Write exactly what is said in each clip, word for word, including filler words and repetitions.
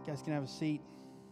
guys can have a seat.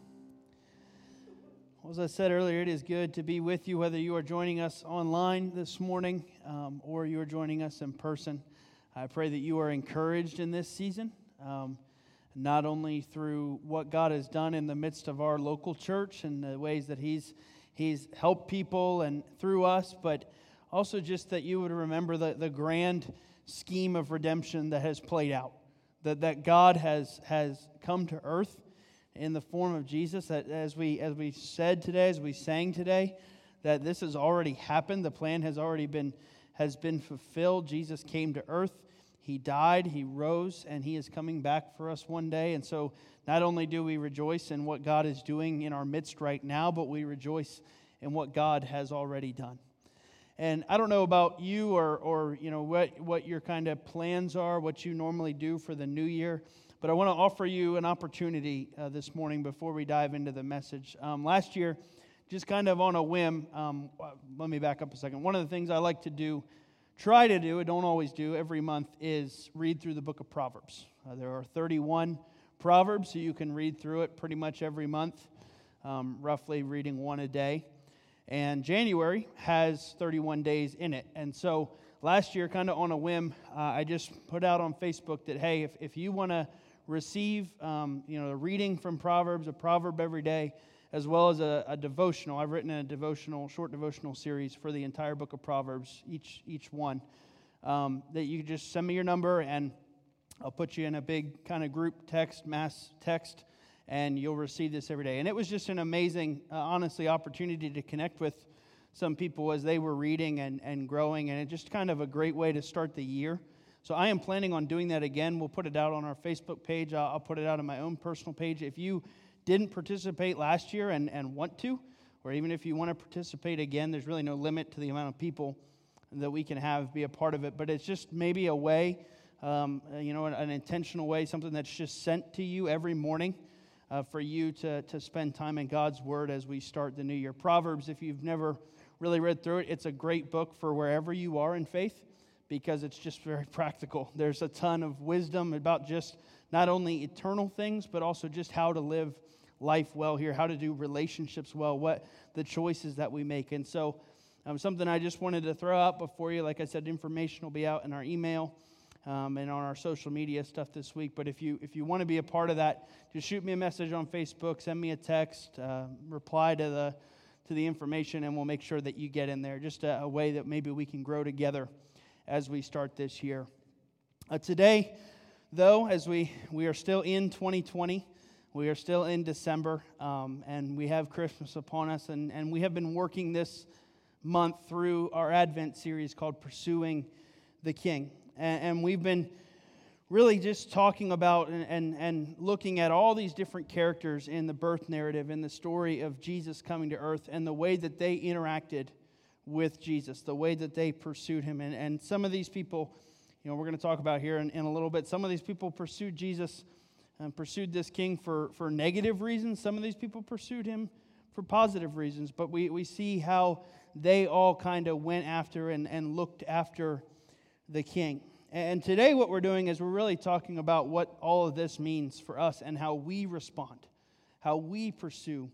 Well, as I said earlier, it is good to be with you, whether you are joining us online this morning um, or you are joining us in person. I pray that you are encouraged in this season, um, not only through what God has done in the midst of our local church and the ways that He's He's helped people and through us, but also just that you would remember the, the grand scheme of redemption that has played out, that, that God has has come to earth in the form of Jesus, that as we as we said today, as we sang today, that this has already happened. The plan has already been has been fulfilled. Jesus came to earth. He died, He rose, and He is coming back for us one day. And so not only do we rejoice in what God is doing in our midst right now, but we rejoice in what God has already done. And I don't know about you or, or you know, what, what your kind of plans are, what you normally do for the new year, but I want to offer you an opportunity uh, this morning before we dive into the message. Um, last year, just kind of on a whim, um, let me back up a second. One of the things I like to do, try to do, I don't always do, every month is read through the book of Proverbs. Uh, there are thirty-one Proverbs, so you can read through it pretty much every month, um, roughly reading one a day. And January has thirty-one days in it. And so last year, kind of on a whim, uh, I just put out on Facebook that, hey, if, if you want to receive um, you know, a reading from Proverbs, a proverb every day, as well as a, a devotional. I've written a devotional, short devotional series for the entire book of Proverbs, each each one, um, that you just send me your number, and I'll put you in a big kind of group text, mass text, and you'll receive this every day. And it was just an amazing, uh, honestly, opportunity to connect with some people as they were reading and, and growing, and it just kind of a great way to start the year. So I am planning on doing that again. We'll put it out on our Facebook page. I'll, I'll put it out on my own personal page. If you didn't participate last year and, and want to, or even if you want to participate again, there's really no limit to the amount of people that we can have be a part of it. But it's just maybe a way, um, you know, an, an intentional way, something that's just sent to you every morning uh, for you to, to spend time in God's Word as we start the new year. Proverbs, if you've never really read through it, it's a great book for wherever you are in faith, because it's just very practical. There's a ton of wisdom about just not only eternal things, but also just how to live life well here, how to do relationships well, what the choices that we make. And so um, something I just wanted to throw out before you. Like I said, information will be out in our email um, and on our social media stuff this week. But if you if you want to be a part of that, just shoot me a message on Facebook, send me a text, uh, reply to the to the information, and we'll make sure that you get in there. Just a, a way that maybe we can grow together as we start this year. Uh, today, though, as we, we are still in twenty twenty, we are still in December, um, and we have Christmas upon us, and, and we have been working this month through our Advent series called Pursuing the King. And, and we've been really just talking about and, and, and looking at all these different characters in the birth narrative, in the story of Jesus coming to earth, and the way that they interacted with Jesus, the way that they pursued Him. And, and some of these people, you know, we're going to talk about here in, in a little bit, some of these people pursued Jesus and pursued this king for, for negative reasons. Some of these people pursued Him for positive reasons. But we, we see how they all kind of went after and, and looked after the king. And today what we're doing is we're really talking about what all of this means for us and how we respond, how we pursue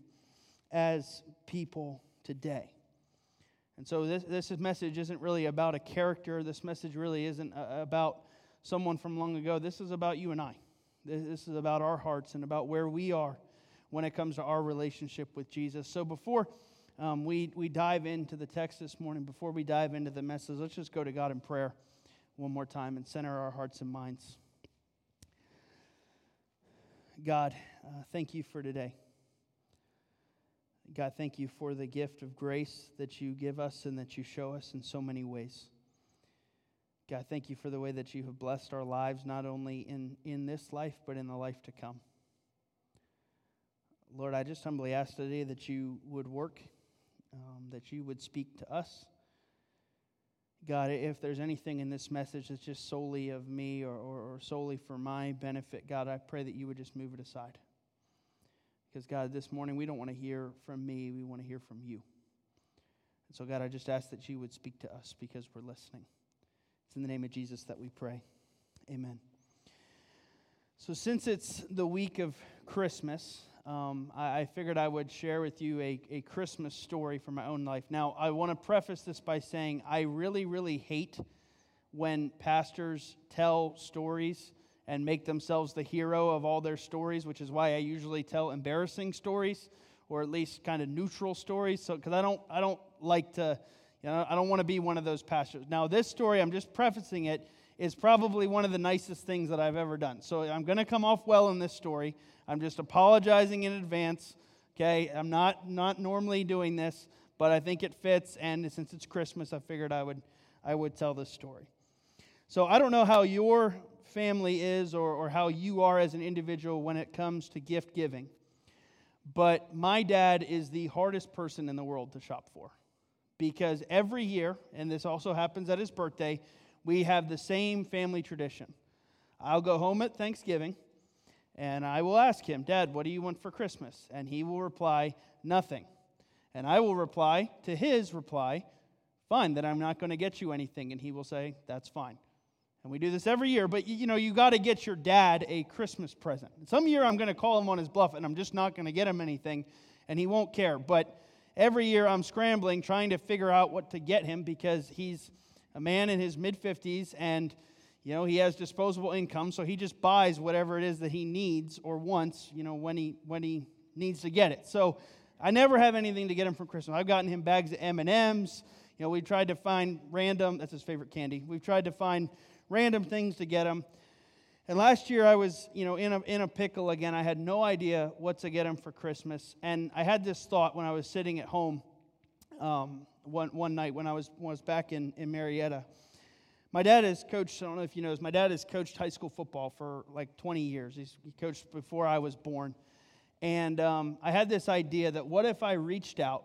as people today. And so this this message isn't really about a character. This message really isn't uh, about someone from long ago. This is about you and I. This, this is about our hearts and about where we are when it comes to our relationship with Jesus. So before um, we, we dive into the text this morning, before we dive into the message, let's just go to God in prayer one more time and center our hearts and minds. God, uh, thank you for today. God, thank you for the gift of grace that you give us and that you show us in so many ways. God, thank you for the way that you have blessed our lives, not only in, in this life, but in the life to come. Lord, I just humbly ask today that you would work, um, that you would speak to us. God, if there's anything in this message that's just solely of me or, or, or solely for my benefit, God, I pray that you would just move it aside. Because, God, this morning we don't want to hear from me. We want to hear from you. And so, God, I just ask that you would speak to us because we're listening. It's in the name of Jesus that we pray. Amen. So since it's the week of Christmas, um, I, I figured I would share with you a, a Christmas story from my own life. Now, I want to preface this by saying I really, really hate when pastors tell stories and make themselves the hero of all their stories, which is why I usually tell embarrassing stories, or at least kind of neutral stories. So, because I don't, I don't like to, you know, I don't want to be one of those pastors. Now, this story, I'm just prefacing it, is probably one of the nicest things that I've ever done. So I'm going to come off well in this story. I'm just apologizing in advance, okay? I'm not not normally doing this, but I think it fits, and since it's Christmas, I figured I would I would tell this story. So I don't know how your family is or, or how you are as an individual when it comes to gift giving, but my dad is the hardest person in the world to shop for, because every year, and this also happens at his birthday, we have the same family tradition. I'll go home at Thanksgiving, and I will ask him, Dad, what do you want for Christmas? And he will reply, nothing. And I will reply to his reply, fine, then I'm not going to get you anything. And he will say, that's fine. And we do this every year, but you know, you got to get your dad a Christmas present. Some year I'm going to call him on his bluff, and I'm just not going to get him anything, and he won't care. But every year I'm scrambling, trying to figure out what to get him, because he's a man in his mid-fifties, and, you know, he has disposable income, so he just buys whatever it is that he needs or wants, you know, when he when he needs to get it. So I never have anything to get him for Christmas. I've gotten him bags of M and M's. You know, we've tried to find random, that's his favorite candy. We've tried to find random things to get him. And last year I was, you know, in a in a pickle again. I had no idea what to get him for Christmas. And I had this thought when I was sitting at home um, one one night when I was was back in, in Marietta. My dad has coached, I don't know if you know this, my dad has coached high school football for like twenty years. He's, he coached before I was born. And um, I had this idea that what if I reached out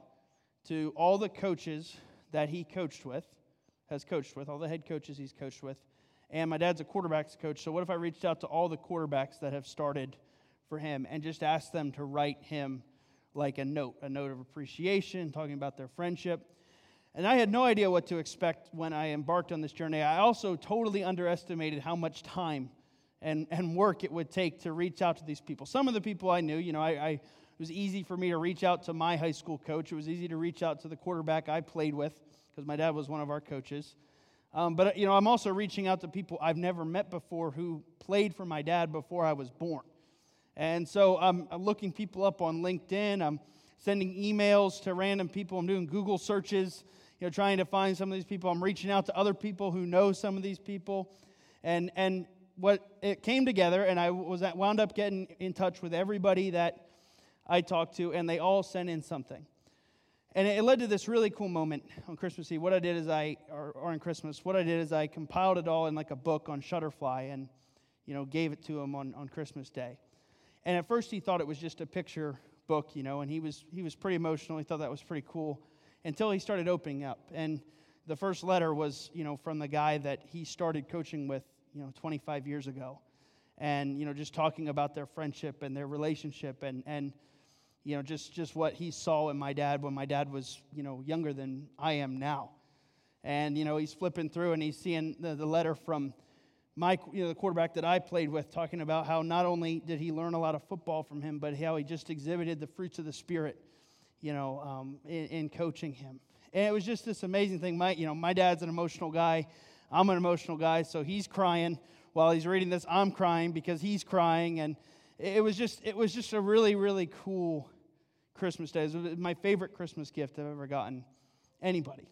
to all the coaches that he coached with, has coached with, all the head coaches he's coached with, and my dad's a quarterbacks coach, so what if I reached out to all the quarterbacks that have started for him and just asked them to write him like a note, a note of appreciation, talking about their friendship. And I had no idea what to expect when I embarked on this journey. I also totally underestimated how much time and, and work it would take to reach out to these people. Some of the people I knew, you know, I, I it was easy for me to reach out to my high school coach. It was easy to reach out to the quarterback I played with, because my dad was one of our coaches. Um, but, you know, I'm also reaching out to people I've never met before who played for my dad before I was born. And so I'm, I'm looking people up on LinkedIn. I'm sending emails to random people. I'm doing Google searches, you know, trying to find some of these people. I'm reaching out to other people who know some of these people. And and what it came together, and I was at, wound up getting in touch with everybody that I talked to, and they all sent in something. And it led to this really cool moment on Christmas Eve. What I did is I, or, or on Christmas, what I did is I compiled it all in like a book on Shutterfly and, you know, gave it to him on, on Christmas Day. And at first he thought it was just a picture book, you know, and he was he was pretty emotional. He thought that was pretty cool until he started opening up. And the first letter was, you know, from the guy that he started coaching with, you know, twenty-five years ago. And, you know, just talking about their friendship and their relationship and, and you know, just, just what he saw in my dad when my dad was, you know, younger than I am now. And, you know, he's flipping through and he's seeing the, the letter from my, you know, the quarterback that I played with, talking about how not only did he learn a lot of football from him, but how he just exhibited the fruits of the Spirit, you know, um, in, in coaching him. And it was just this amazing thing. My, you know, my dad's an emotional guy. I'm an emotional guy, so he's crying while he's reading this. I'm crying because he's crying, and it was just, it was just a really, really cool Christmas day. It was my favorite Christmas gift I've ever gotten anybody.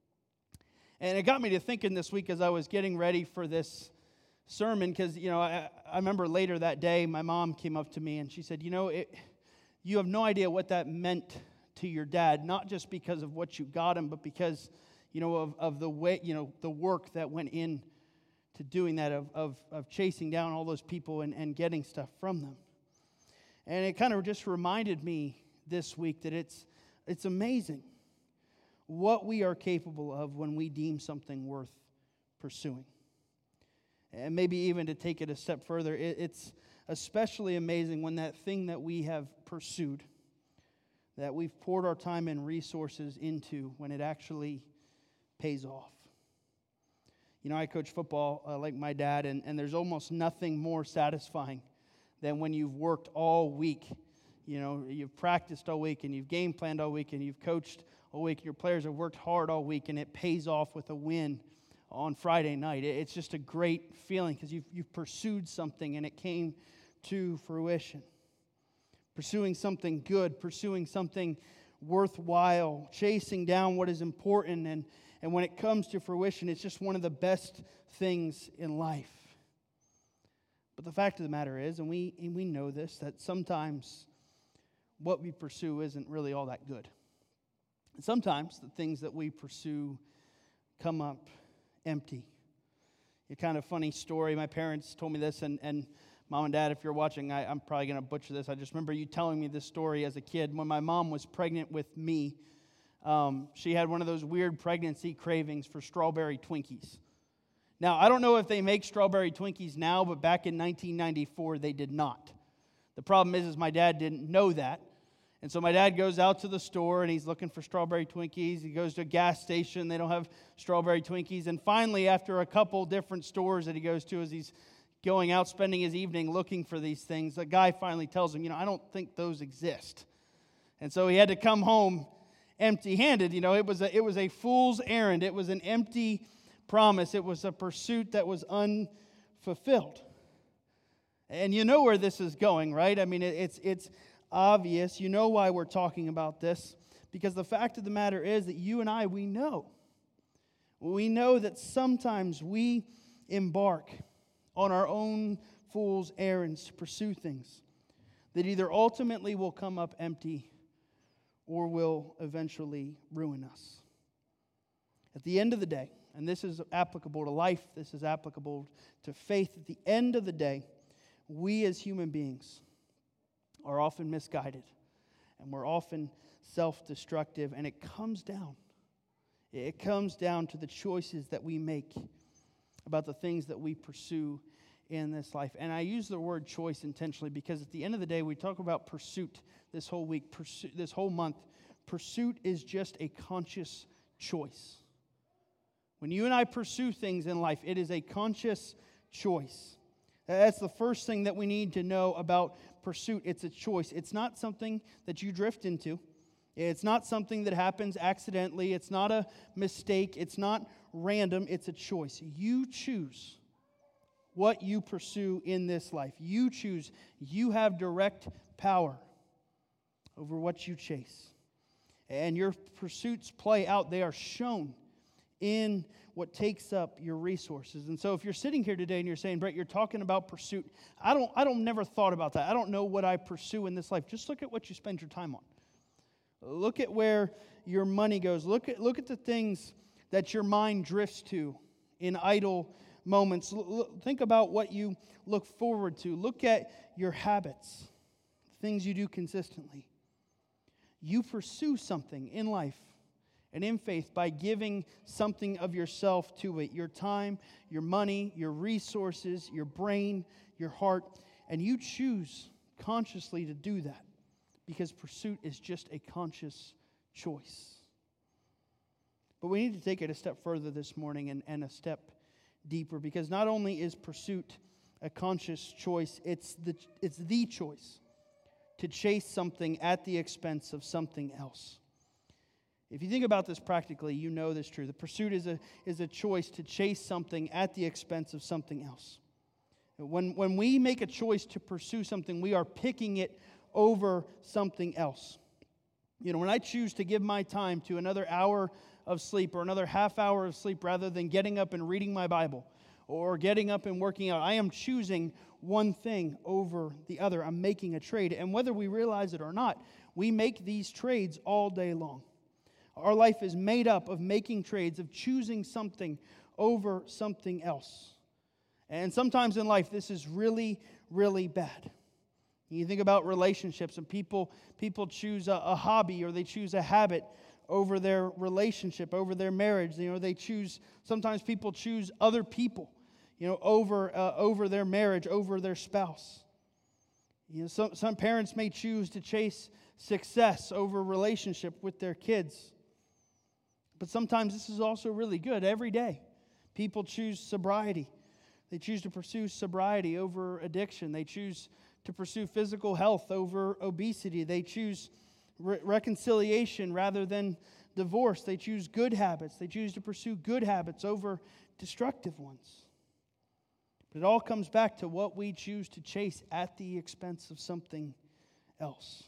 And it got me to thinking this week as I was getting ready for this sermon, because, you know, I, I remember later that day, my mom came up to me and she said, you know, it, you have no idea what that meant to your dad, not just because of what you got him, but because, you know, of, of the way, you know, the work that went in to doing that, of, of, of chasing down all those people and, and getting stuff from them. And it kind of just reminded me this week that it's it's amazing what we are capable of when we deem something worth pursuing. And maybe even to take it a step further, it, it's especially amazing when that thing that we have pursued, that we've poured our time and resources into, when it actually pays off. You know, I coach football uh, like my dad, and, and there's almost nothing more satisfying than when you've worked all week. You know, you've practiced all week and you've game planned all week and you've coached all week and your players have worked hard all week and it pays off with a win on Friday night. It's just a great feeling because you've, you've pursued something and it came to fruition. Pursuing something good, pursuing something worthwhile, chasing down what is important. And, and when it comes to fruition, it's just one of the best things in life. But the fact of the matter is, and we, and we know this, that sometimes what we pursue isn't really all that good. And sometimes the things that we pursue come up empty. A kind of funny story. My parents told me this, and, and Mom and Dad, if you're watching, I, I'm probably going to butcher this. I just remember you telling me this story as a kid. When my mom was pregnant with me, um, she had one of those weird pregnancy cravings for strawberry Twinkies. Now, I don't know if they make strawberry Twinkies now, but back in nineteen ninety-four, they did not. The problem is, is my dad didn't know that. And so my dad goes out to the store, and he's looking for strawberry Twinkies. He goes to a gas station. They don't have strawberry Twinkies. And finally, after a couple different stores that he goes to as he's going out, spending his evening looking for these things, the guy finally tells him, you know, I don't think those exist. And so he had to come home empty-handed. You know, it was a, it was a fool's errand. It was an empty promise. It was a pursuit that was unfulfilled. And you know where this is going, right? I mean, it, it's it's obvious. You know why we're talking about this. Because the fact of the matter is that you and I, we know. We know that sometimes we embark on our own fool's errands to pursue things that either ultimately will come up empty or will eventually ruin us. At the end of the day, and this is applicable to life, this is applicable to faith, at the end of the day, we as human beings are often misguided and we're often self-destructive, and it comes down. It comes down to the choices that we make about the things that we pursue in this life. And I use the word choice intentionally because at the end of the day, we talk about pursuit this whole week, pursuit, this whole month. Pursuit is just a conscious choice. When you and I pursue things in life, it is a conscious choice. That's the first thing that we need to know about pursuit. It's a choice. It's not something that you drift into. It's not something that happens accidentally. It's not a mistake. It's not random. It's a choice. You choose what you pursue in this life. You choose. You have direct power over what you chase. And your pursuits play out. They are shown in what takes up your resources. And so if you're sitting here today and you're saying, Brett, you're talking about pursuit. I don't, I don't never thought about that. I don't know what I pursue in this life. Just look at what you spend your time on. Look at where your money goes. Look at, look at the things that your mind drifts to in idle moments. L- think about what you look forward to. Look at your habits, things you do consistently. You pursue something in life and in faith by giving something of yourself to it. Your time, your money, your resources, your brain, your heart. And you choose consciously to do that because pursuit is just a conscious choice. But we need to take it a step further this morning and, and a step deeper, because not only is pursuit a conscious choice, it's the, it's the choice to chase something at the expense of something else. If you think about this practically, you know this true. The pursuit is a, is a choice to chase something at the expense of something else. When, when we make a choice to pursue something, we are picking it over something else. You know, when I choose to give my time to another hour of sleep or another half hour of sleep rather than getting up and reading my Bible or getting up and working out, I am choosing one thing over the other. I'm making a trade. And whether we realize it or not, we make these trades all day long. Our life is made up of making trades, of choosing something over something else. And sometimes in life, this is really, really bad. You think about relationships, and people people choose a, a hobby or they choose a habit over their relationship, over their marriage. You know, they choose. Sometimes people choose other people, you know, over uh, over their marriage, over their spouse. You know, some some parents may choose to chase success over relationship with their kids. But sometimes this is also really good. Every day, people choose sobriety. They choose to pursue sobriety over addiction. They choose to pursue physical health over obesity. They choose re- reconciliation rather than divorce. They choose good habits. They choose to pursue good habits over destructive ones. But it all comes back to what we choose to chase at the expense of something else.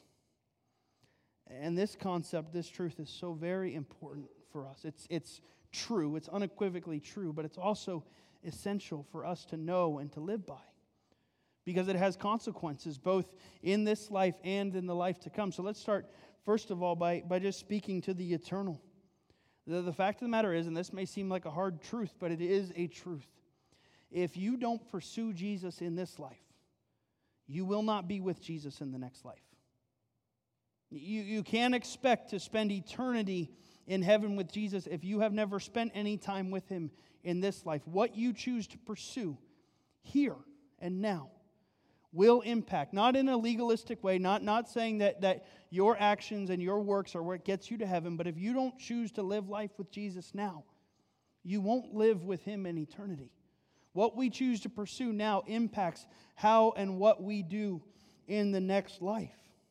And this concept, this truth is so very important for us. It's, it's true, it's unequivocally true, but it's also essential for us to know and to live by, because it has consequences both in this life and in the life to come. So let's start, first of all, by, by just speaking to the eternal. The, the fact of the matter is, and this may seem like a hard truth, but it is a truth. If you don't pursue Jesus in this life, you will not be with Jesus in the next life. You, you can't expect to spend eternity in heaven with Jesus if you have never spent any time with Him in this life. What you choose to pursue here and now will impact, not in a legalistic way, not, not saying that, that your actions and your works are what gets you to heaven, but if you don't choose to live life with Jesus now, you won't live with Him in eternity. What we choose to pursue now impacts how and what we do in the next life.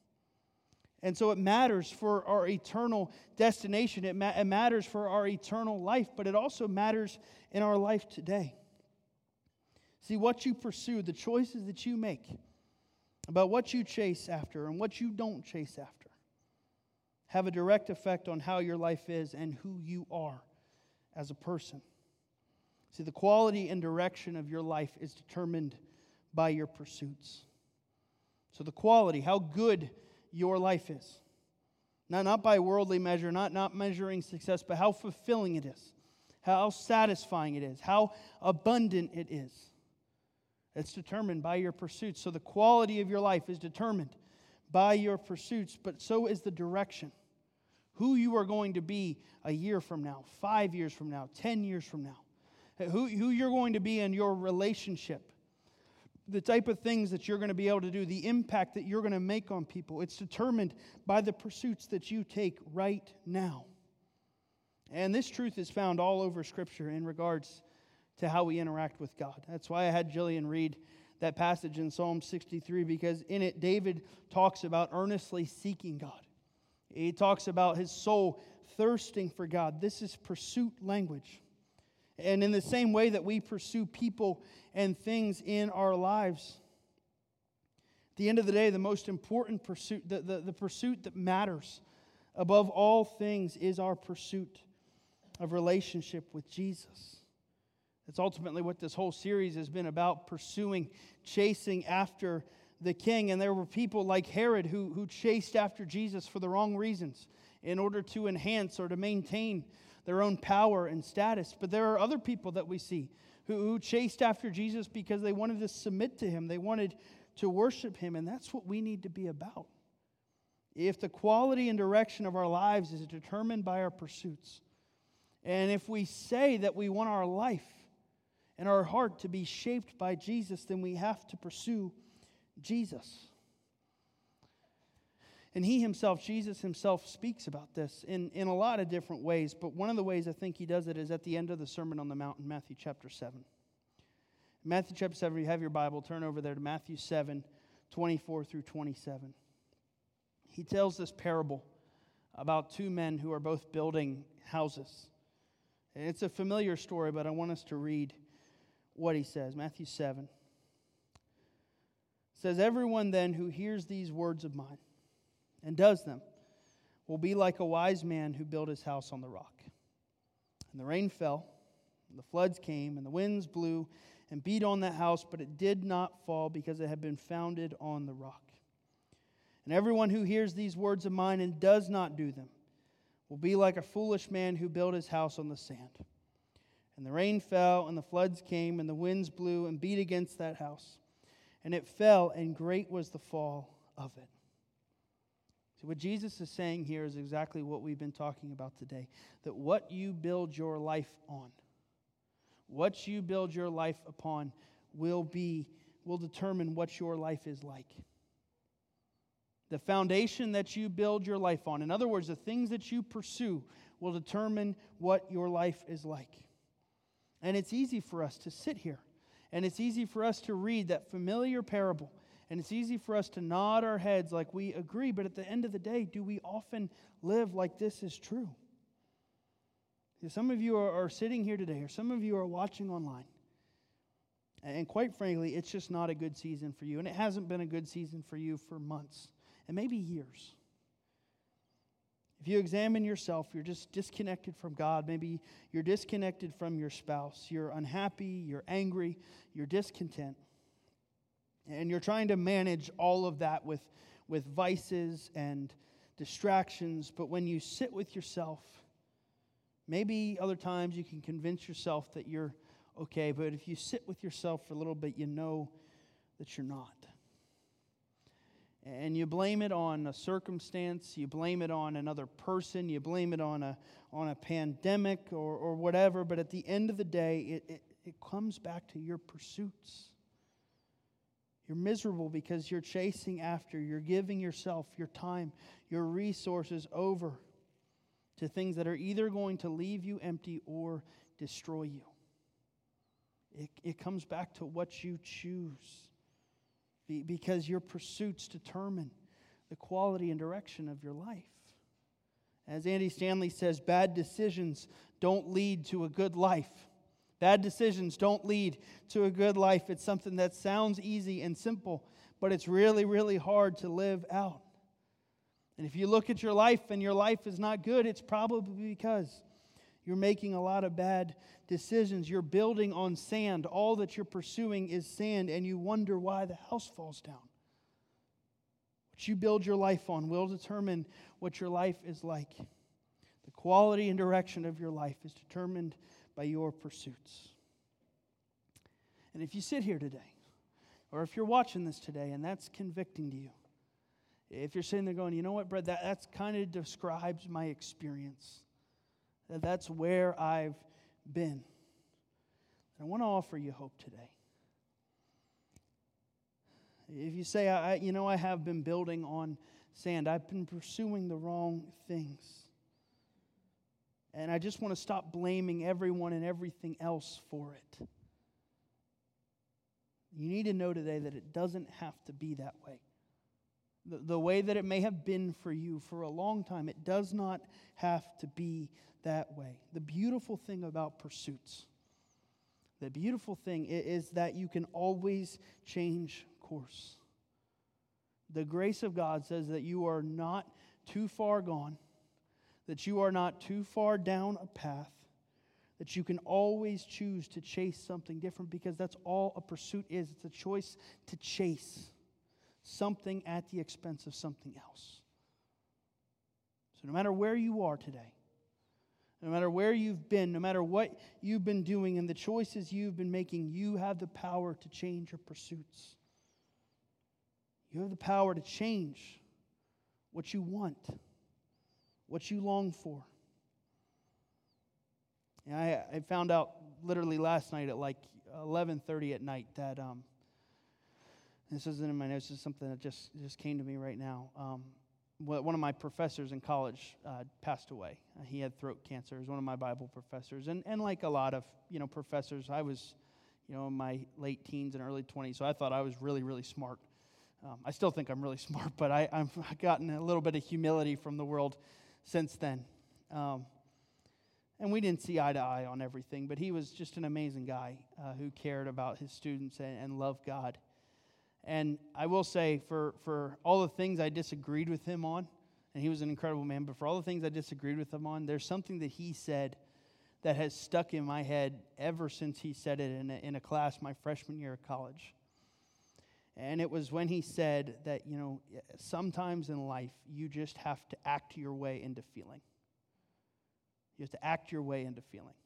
And so it matters for our eternal destination. It, ma- it matters for our eternal life, but it also matters in our life today. See, what you pursue, the choices that you make about what you chase after and what you don't chase after, have a direct effect on how your life is and who you are as a person. See, the quality and direction of your life is determined by your pursuits. So the quality, how good your life is. Not, not by worldly measure, not, not measuring success, but how fulfilling it is, how satisfying it is, how abundant it is. It's determined by your pursuits. So the quality of your life is determined by your pursuits, but so is the direction. Who you are going to be a year from now, five years from now, ten years from now. Who, who you're going to be in your relationship. The type of things that you're going to be able to do, the impact that you're going to make on people. It's determined by the pursuits that you take right now. And this truth is found all over Scripture in regards to how we interact with God. That's why I had Jillian read that passage in Psalm sixty-three, because in it David talks about earnestly seeking God. He talks about his soul thirsting for God. This is pursuit language. And in the same way that we pursue people and things in our lives, at the end of the day, the most important pursuit, the, the, the pursuit that matters above all things is our pursuit of relationship with Jesus. That's ultimately what this whole series has been about, pursuing, chasing after the King. And there were people like Herod who, who chased after Jesus for the wrong reasons in order to enhance or to maintain their own power and status. But there are other people that we see who, who chased after Jesus because they wanted to submit to Him. They wanted to worship Him, and that's what we need to be about. If the quality and direction of our lives is determined by our pursuits, and if we say that we want our life and our heart to be shaped by Jesus, then we have to pursue Jesus. And He Himself, Jesus Himself, speaks about this in, in a lot of different ways. But one of the ways I think He does it is at the end of the Sermon on the Mount in Matthew chapter seven. Matthew chapter seven, you have your Bible, turn over there to Matthew seven, twenty-four through twenty-seven. He tells this parable about two men who are both building houses. And it's a familiar story, but I want us to read what He says. Matthew seven. It says, "Everyone then who hears these words of mine and does them will be like a wise man who built his house on the rock. And the rain fell, and the floods came, and the winds blew and beat on that house, but it did not fall because it had been founded on the rock. And everyone who hears these words of mine and does not do them will be like a foolish man who built his house on the sand. And the rain fell, and the floods came, and the winds blew and beat against that house. And it fell, and great was the fall of it." So what Jesus is saying here is exactly what we've been talking about today. That what you build your life on, what you build your life upon will be, will determine what your life is like. The foundation that you build your life on, in other words, the things that you pursue will determine what your life is like. And it's easy for us to sit here, and it's easy for us to read that familiar parable And it's easy for us to nod our heads like we agree, but at the end of the day, do we often live like this is true? Some of you are, are sitting here today, or some of you are watching online, and quite frankly, it's just not a good season for you, and it hasn't been a good season for you for months, and maybe years. If you examine yourself, you're just disconnected from God. Maybe you're disconnected from your spouse. You're unhappy, you're angry, you're discontent. And you're trying to manage all of that with, with vices and distractions. But when you sit with yourself, maybe other times you can convince yourself that you're okay. But if you sit with yourself for a little bit, you know that you're not. And you blame it on a circumstance, you blame it on another person, you blame it on a on a pandemic or, or whatever. But at the end of the day, it, it, it comes back to your pursuits. You're miserable because you're chasing after, you're giving yourself, your time, your resources over to things that are either going to leave you empty or destroy you. It, it comes back to what you choose, Be, because your pursuits determine the quality and direction of your life. As Andy Stanley says, bad decisions don't lead to a good life. Bad decisions don't lead to a good life. It's something that sounds easy and simple, but it's really, really hard to live out. And if you look at your life and your life is not good, it's probably because you're making a lot of bad decisions. You're building on sand. All that you're pursuing is sand, and you wonder why the house falls down. What you build your life on will determine what your life is like. The quality and direction of your life is determined by your pursuits. And if you sit here today, or if you're watching this today and that's convicting to you, if you're sitting there going, you know what, Brett, that that's kind of describes my experience. That that's where I've been. I want to offer you hope today. If you say, I, you know, I have been building on sand, I've been pursuing the wrong things. And I just want to stop blaming everyone and everything else for it. You need to know today that it doesn't have to be that way. The, the way that it may have been for you for a long time, it does not have to be that way. The beautiful thing about pursuits, the beautiful thing is that you can always change course. The grace of God says that you are not too far gone, that you are not too far down a path, that you can always choose to chase something different, because that's all a pursuit is. It's a choice to chase something at the expense of something else. So no matter where you are today, no matter where you've been, no matter what you've been doing and the choices you've been making, you have the power to change your pursuits. You have the power to change what you want, what you long for. And I, I found out literally last night at like eleven thirty at night that, um, this isn't in my notes, this is something that just, just came to me right now. Um, one of my professors in college uh, passed away. Uh, he had throat cancer. He was one of my Bible professors. And, and like a lot of, you know, professors, I was, you know, in my late teens and early twenties, so I thought I was really, really smart. Um, I still think I'm really smart, but I, I've gotten a little bit of humility from the world since then. Um, and we didn't see eye to eye on everything, but he was just an amazing guy uh, who cared about his students and, and loved God. And I will say, for, for all the things I disagreed with him on, and he was an incredible man, but for all the things I disagreed with him on, there's something that he said that has stuck in my head ever since he said it in a, in a class my freshman year of college. And it was when he said that, you know, sometimes in life, you just have to act your way into feeling. You have to act your way into feeling.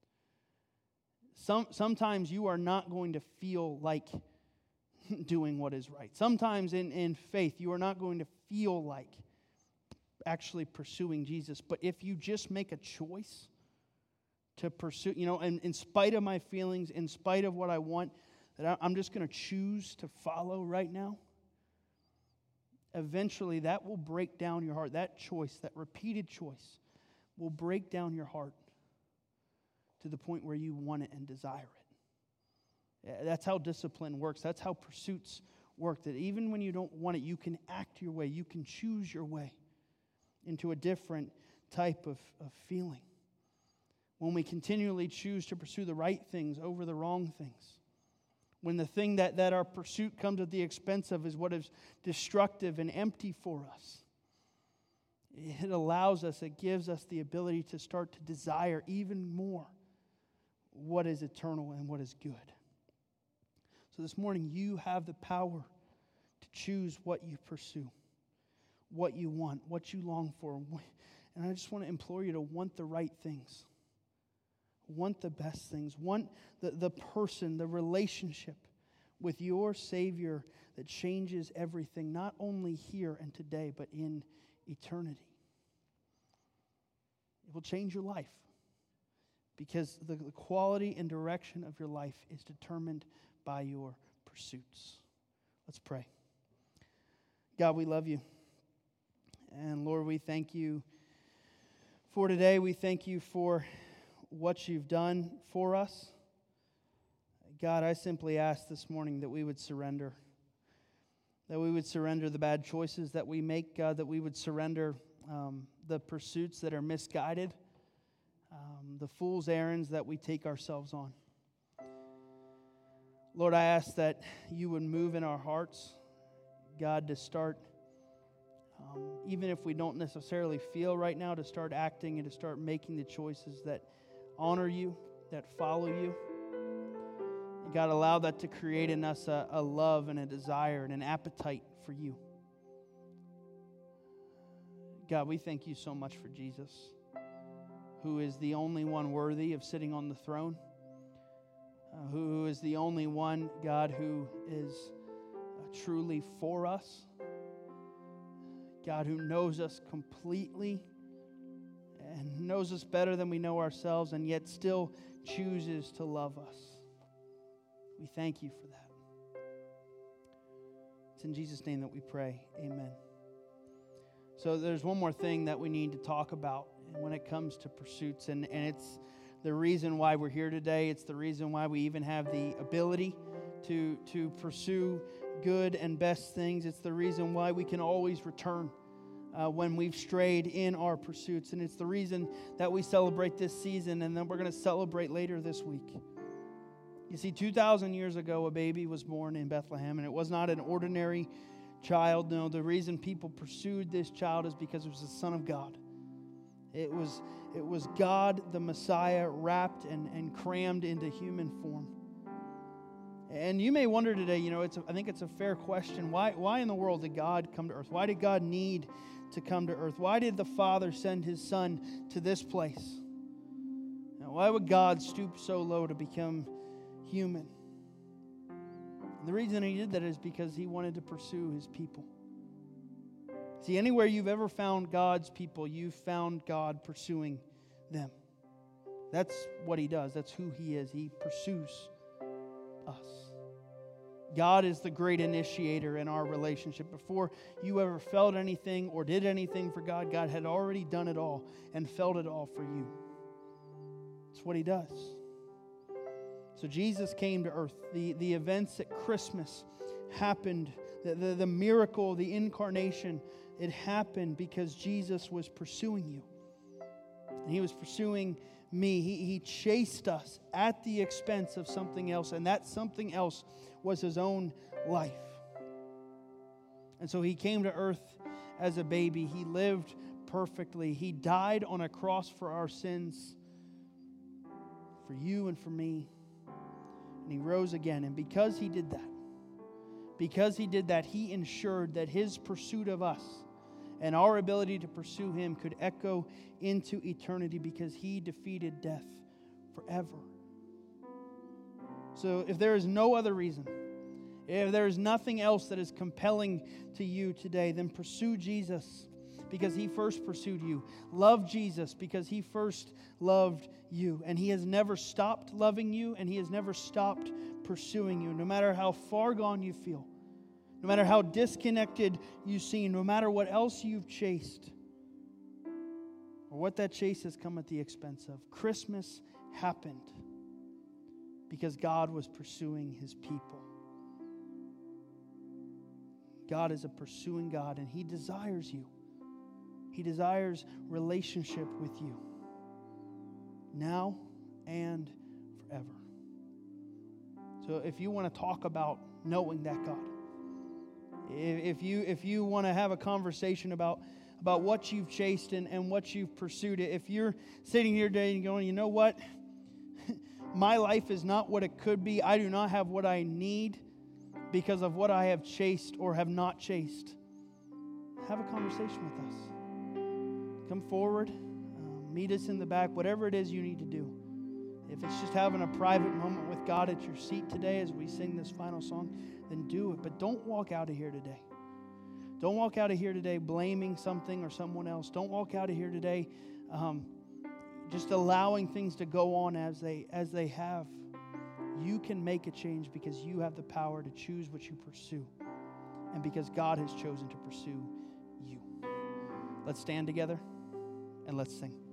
Some, sometimes you are not going to feel like doing what is right. Sometimes in, in faith, you are not going to feel like actually pursuing Jesus. But if you just make a choice to pursue, you know, and in spite of my feelings, in spite of what I want, that I'm just going to choose to follow right now, eventually that will break down your heart. That choice, that repeated choice, will break down your heart to the point where you want it and desire it. That's how discipline works. That's how pursuits work, that even when you don't want it, you can act your way, you can choose your way into a different type of, of feeling. When we continually choose to pursue the right things over the wrong things. When the thing that, that our pursuit comes at the expense of is what is destructive and empty for us. It allows us, it gives us the ability to start to desire even more what is eternal and what is good. So this morning, you have the power to choose what you pursue, what you want, what you long for. And I just want to implore you to want the right things. Want the best things. Want the, the person, the relationship with your Savior that changes everything, not only here and today, but in eternity. It will change your life because the, the quality and direction of your life is determined by your pursuits. Let's pray. God, we love you. And Lord, we thank you for today. We thank you for what you've done for us. God, I simply ask this morning that we would surrender. That we would surrender the bad choices that we make, God, that we would surrender um, the pursuits that are misguided, um, the fool's errands that we take ourselves on. Lord, I ask that you would move in our hearts, God, to start, um, even if we don't necessarily feel right now, to start acting and to start making the choices that honor you, that follow you. And God, allow that to create in us a, a love and a desire and an appetite for you. God, we thank you so much for Jesus, who is the only one worthy of sitting on the throne, uh, who is the only one, God, who is uh, truly for us, God, who knows us completely and knows us better than we know ourselves, and yet still chooses to love us. We thank you for that. It's in Jesus' name that we pray. Amen. So there's one more thing that we need to talk about when it comes to pursuits, and, and it's the reason why we're here today. It's the reason why we even have the ability to, to pursue good and best things. It's the reason why we can always return Uh, when we've strayed in our pursuits. And it's the reason that we celebrate this season, and then we're going to celebrate later this week. You see, two thousand years ago, a baby was born in Bethlehem, and it was not an ordinary child. No, the reason people pursued this child is because it was the Son of God. It was, it was God, the Messiah, wrapped and, and crammed into human form. And you may wonder today, you know, it's a, I think it's a fair question. Why, why in the world did God come to earth? Why did God need to come to earth? Why did the Father send His Son to this place? Now, why would God stoop so low to become human? And the reason He did that is because He wanted to pursue His people. See, anywhere you've ever found God's people, you've found God pursuing them. That's what He does. That's who He is. He pursues us. God is the great initiator in our relationship. Before you ever felt anything or did anything for God, God had already done it all and felt it all for you. It's what He does. So Jesus came to earth. The, the events at Christmas happened. The, the, the miracle, the incarnation, it happened because Jesus was pursuing you. And He was pursuing me. He, he chased us at the expense of something else, and that something else was His own life. And so He came to earth as a baby. He lived perfectly. He died on a cross for our sins, for you and for me. And He rose again. And because He did that, because He did that, He ensured that His pursuit of us and our ability to pursue Him could echo into eternity, because He defeated death forever. So if there is no other reason, if there is nothing else that is compelling to you today, then pursue Jesus because He first pursued you. Love Jesus because He first loved you. And He has never stopped loving you, and He has never stopped pursuing you. No matter how far gone you feel, no matter how disconnected you seem, no matter what else you've chased, or what that chase has come at the expense of, Christmas happened because God was pursuing His people. God is a pursuing God, and He desires you. He desires relationship with you now and forever. So if you want to talk about knowing that God, if you if you want to have a conversation about about what you've chased and, and what you've pursued, it, if you're sitting here today and going, you know what, my life is not what it could be. I do not have what I need because of what I have chased or have not chased. Have a conversation with us. Come forward, uh, meet us in the back, whatever it is you need to do. If it's just having a private moment with God at your seat today as we sing this final song, then do it. But don't walk out of here today. Don't walk out of here today blaming something or someone else. Don't walk out of here today um, just allowing things to go on as they as they have. You can make a change because you have the power to choose what you pursue, and because God has chosen to pursue you. Let's stand together and let's sing.